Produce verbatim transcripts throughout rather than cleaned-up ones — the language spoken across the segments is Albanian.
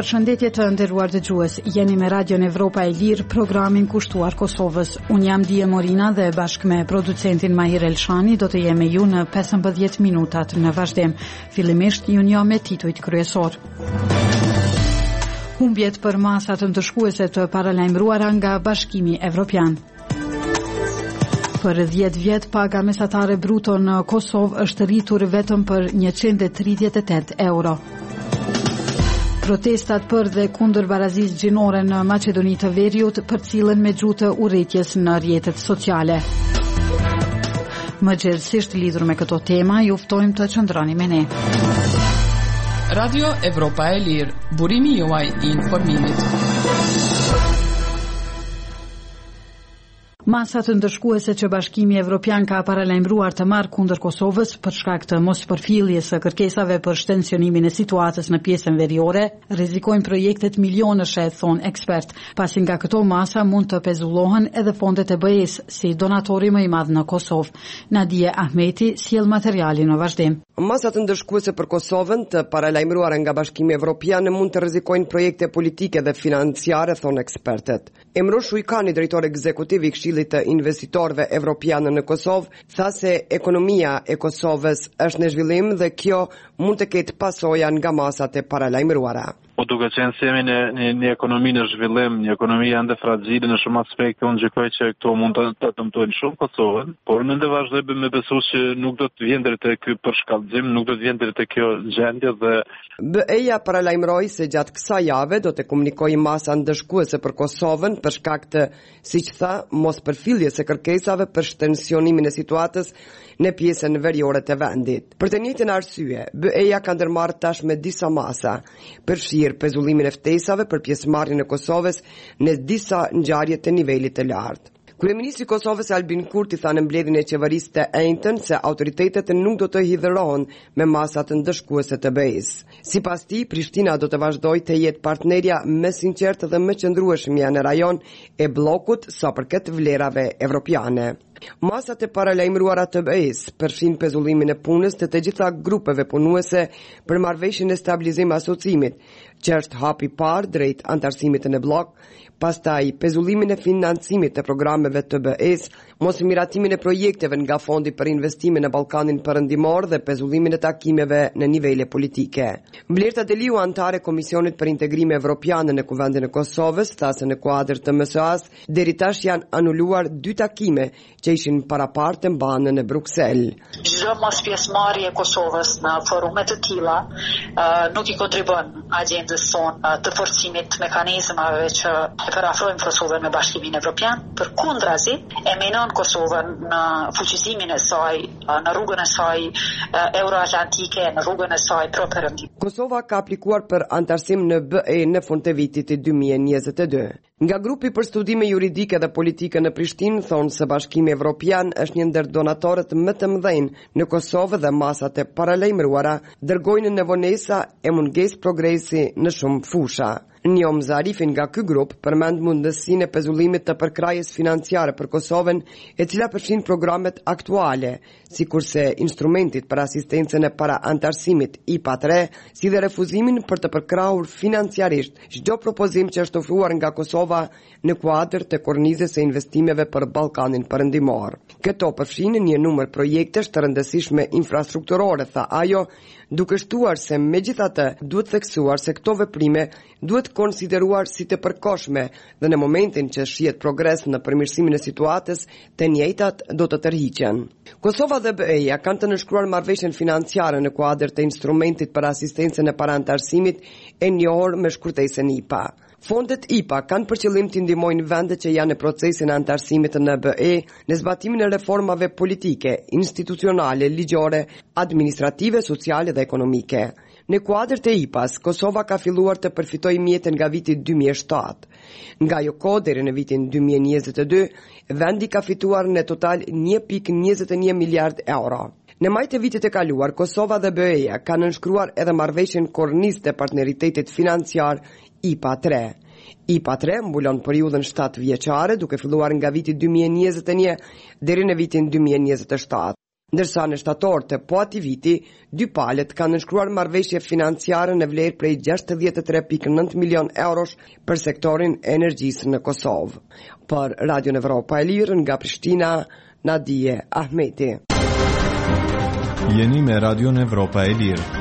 Përshëndetje të nderuar dëgjues, jeni me Radion Evropa e Lirë, programin kushtuar Kosovës. Unë jam Dije Morina dhe bashkë me producentin Mahir Elshani do të jemi ju në pesëmbëdhjetë minutat në vazhdim. Fillimisht ju njoh me titujt kryesor. Humbjet për masat ndëshkuese të paralajmëruara nga Bashkimi Evropian. Për dhjetë vjet paga mesatare bruto në Kosovë është rritur vetëm për njëqind e tridhjetë e tetë euro. Protestat për dhe kundër barazisë gjinore në Maqedoni të Veriut përcillen me gjuhë të urrëties në rrjetet sociale. Më gjerësisht lidhur me këto tema, ju ftojmë të qëndroni me ne. Radio Evropa e Lirë, burimi juaj i informimit. Masat ndëshkuese që Bashkimi Evropian ka paralajmëruar të marrë kundër Kosovës për shkak të mospërfilljes së kërkesave për shtensionimin e situatës në pjesën veriore, rrezikojnë projektet milionëshe, thon ekspert, pasi nga këto masa mund të pezullohen edhe fondet e B E-s si donatori më i madh në Kosovë. Nadije Ahmeti sjell materialin në vazhdim. Masat ndëshkuese për Kosovën të paralajmëruara nga Bashkimi Evropian mund të rrezikojnë projekte politike dhe financiare, thon ekspertet. Emrosh Ujkani, drejtor ekzekutiv i Këshillit të investitorëve evropianë në Kosovë, tha se ekonomia e Kosovës është në zhvillim dhe kjo mund të ketë pasoja nga masat e paralajmëruara. Po duke qenë se jemi në një, një ekonomi në zhvillim, një ekonomi ende fragile në shumë aspekte, unë gjykoj që këto mund të të dëmtojnë shumë Kosovën, por në ndë vazhdojmë me besu që nuk do të vjen deri te ky përshkallëzim, nuk do të vjen deri te kjo gjendje dhe B E-ja paralajmëroi se gjatë kësaj jave do të komunikojë masa ndëshkuese për Kosovën për shkak të, siç tha, mospërfilljes së kërkesave për shtensionimin e situatës në pjesën veriore të vendit. Për të njëjtën arsye, B E-ja ka ndërmarrë tashmë disa masa, përfshirë pezullimin e ftesave për pjesëmarrjen e Kosovës në disa ngjarje të nivelit të lartë. Kryeministri i Kosovës Albin Kurti tha në mbledhjen e qeverisë të enjtën se autoritetet nuk do të hidhërohen me masat ndëshkuese të B E-s. Sipas tij, Prishtina do të vazhdojë të jetë partnerja më e sinqertë dhe më qëndrueshmja në rajon e bllokut sa përket vlerave evropiane. Masat e paralajmëruara të B E-s përfshin pezullimin e punës të të gjitha grupeve punuese për marrëveshjen e stabilizim asociimit, që është hapi i parë drejt antarësimit në blok, pastaj pezullimin e financimit të programeve të B E-s, mos miratimin e projekteve nga fondi për investime në Ballkanin Perëndimor dhe pezullimin e takimeve në nivele politike. Blerta Deliu, antare e Komisionit për Integrim Evropian në Kuvendin e Kosovës, tha se në kuadër të M S A-s deri tash janë anuluar dy takime që ishin parapartë të mbanë në Bruksel. Çdo mos pjesëmarrje e Kosovës në forume të tilla uh, nuk i kontribon agjendës sonë të forcimit mekanizmave që përafrojnë Kosovën me Bashkimin Evropian, përkundrazi e menon Kosovën në fuqizimin e saj, në rrugën e saj euroatlantike, në rrugën e saj pro-perëndim. Kosova ka aplikuar për antarësim në B E në fund të vitit dy mijë e njëzet e dy. Nga grupi për studime juridike dhe politike në Prishtinë thonë se Bashkimi Evropian është një ndër donatorët më të mëdhenj në Kosovë dhe masat e paralajmëruara dërgojnë në vonesa e mungesë progresi në shumë fusha. Njom Zarifin nga ky grup përmend mundësinë e pezullimit të përkrajjes financiare për Kosovën, e cila përfshin programet aktuale, sikurse instrumentit për asistencën e para antarësimit I P A tre, si dhe refuzimin për të përkrahur financiarisht çdo propozim që është ofruar nga Kosova në kuadër të kornizës së investimeve për Ballkanin Perëndimor. Këto përfshin një numër projektesh të rëndësishme infrastrukturore, tha ajo, duke shtuar se megjithatë duhet theksuar se këto veprime duhet konsideruar si të përkohshme dhe në momentin që shihet progres në përmirësimin e situatës, të njëjtat do të tërhiqen. Kosova dhe B E-ja kanë të nënshkruar marrëveshjen financiare në kuadër të instrumentit për asistencën e parantarësimit e njohur me shkurtesën I P A. Fondet I P A kanë për qëllim të ndihmojnë vendet që janë në procesin e antarësimit në B E në zbatimin e reformave politike, institucionale, ligjore, administrative, sociale dhe ekonomike. Në kuadër të I P A-s, Kosova ka filluar të përfitojë mjete nga viti dy mijë e shtatë. Nga ajo kohë deri në vitin dy mijë e njëzet e dy, vendi ka fituar në total një pikë njëzet e një miliard euro. Në maj të vitit e kaluar, Kosova dhe B E-ja kanë nënshkruar edhe marrëveshjen kornizë të partneritetit financiar I P A tre. I P A tre mbulon periudhën shtatë vjeçare duke filluar nga viti dy mijë e njëzet e një deri në vitin dy mijë e njëzet e shtatë. Ndërsa në shtator të po ati viti, dy palët kanë nënshkruar marrëveshje financiare në vlerë prej gjashtëdhjetë e tre pikë nëntë milion eurosh për sektorin e energjisë në Kosovë. Për Radio Evropa e Lirë nga Prishtina, Nadije Ahmeti. Jeni me Radio Evropa e Lirë.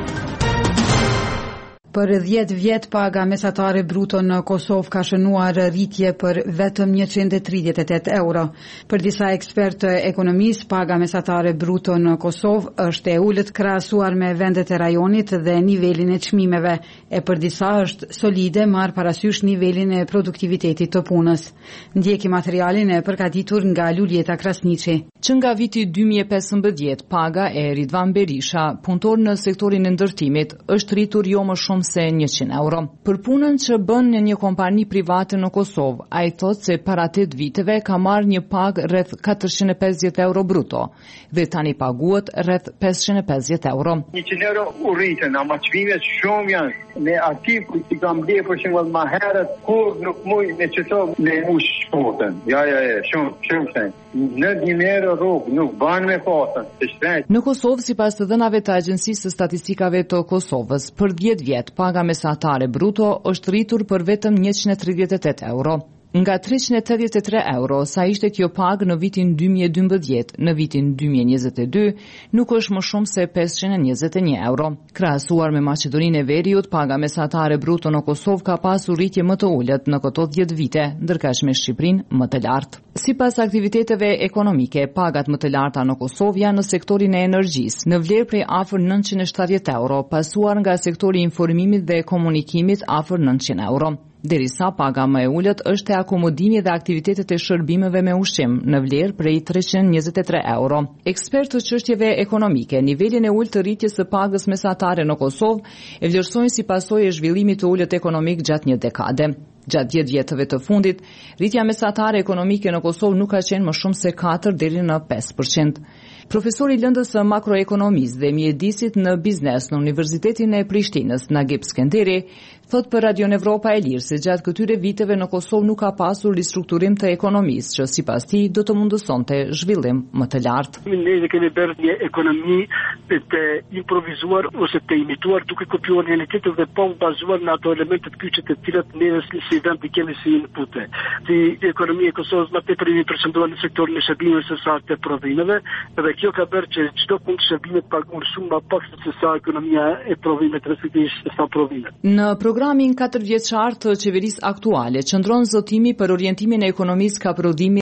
Për dhjetë vjet paga mesatare bruto në Kosovë ka shënuar rritje për vetëm njëqind e tridhjetë e tetë euro. Për disa ekspertë ekonomisë, paga mesatare bruto në Kosovë është e ulët krahasuar me vendet e rajonit dhe nivelin e çmimeve, e për disa është solide marr parasysh nivelin e produktivitetit të punës. Ndjeki materialin e përgatitur nga Lulieta Krasniqi. Që nga viti dy mijë e pesëmbëdhjetë, paga e Ridvan Berisha, punëtor në sektorin e ndërtimit, është rritur jo më shumë se njëqind euro. Për punën që bën në një kompani private në Kosovë, ai thotë se para tetë viteve ka marrë një pagë rreth katërqind e pesëdhjetë euro bruto dhe tani paguhet rreth pesëqind e pesëdhjetë euro. njëqind euro u rritën, ama çmimet shumë janë. Ne aty ku i kam blerë për shembull më herët, kur nuk muj me çeto me ush shpotën. Ja, ja, ja, shumë, shumë shenjë. Në një euro rrugë nuk ban me pasën, të shtrejt. Në Kosovë, sipas të dhënave të Agjencisë së Statistikave të Kosovës, për dhjetë vjet paga mesatare bruto është rritur për vetëm njëqind e tridhjetë e tetë euro. Nga treqind e tetëdhjetë e tre euro sa ishte kjo pagë në vitin dy mijë e dymbëdhjetë, në vitin dy mijë e njëzet e dy nuk është më shumë se pesëqind e njëzet e një euro. Krahasuar me Maqedoninë e Veriut, paga mesatare bruto në Kosovë ka pasur rritje më të ulët në këto dhjetë vite, ndërkaq me Shqipërinë më të lartë. Sipas aktiviteteve ekonomike, pagat më të larta në Kosovë janë në sektorin e energjisë, në vlerë prej afër nëntëqind e shtatëdhjetë euro, pasuar nga sektori i informimit dhe komunikimit afër nëntëqind euro. Derisa paga më e ulët është e akomodimi dhe aktivitetet e shërbimeve me ushqim në vlerë prej treqind e njëzet e tre euro. Ekspertë të çështjeve ekonomike, nivelin e ulët të rritjes së pagës mesatare në Kosovë e vlerësojnë si pasojë e zhvillimit të ulët ekonomik gjatë një dekade. Gjatë dhjetë vjetëve të fundit, rritja mesatare ekonomike në Kosovë nuk ka qenë më shumë se katër deri në pesë përqind. Profesori i lëndës së makroekonomisë dhe mjedisit në biznes në Universitetin e Prishtinës, Nagip Skenderi, thot për Radio Evropa e Lirë se gjatë këtyre viteve në Kosovë nuk ka pasur ristrukturim të ekonomisë, që sipas tij do të mundësonte zhvillim më të lartë. Ne kemi bërë një ekonomi të improvizuar ose të imituar duke kopjuar realitetin dhe pa u bazuar në ato elementet kyçe të cilat ne si vend i kemi si inpute. Si ekonomia e Kosovës më tepër i përqendrohet në sektorin e shërbimeve se sa të prodhimeve, dhe kjo ka bërë që çdo punë shërbime të paguar shumë më pak se sa ekonomia e prodhimeve respektivisht sa prodhimet. Në programin katër vjeçar të qeverisë aktuale qëndron zotimi për orientimin e ekonomisë ka prodhimi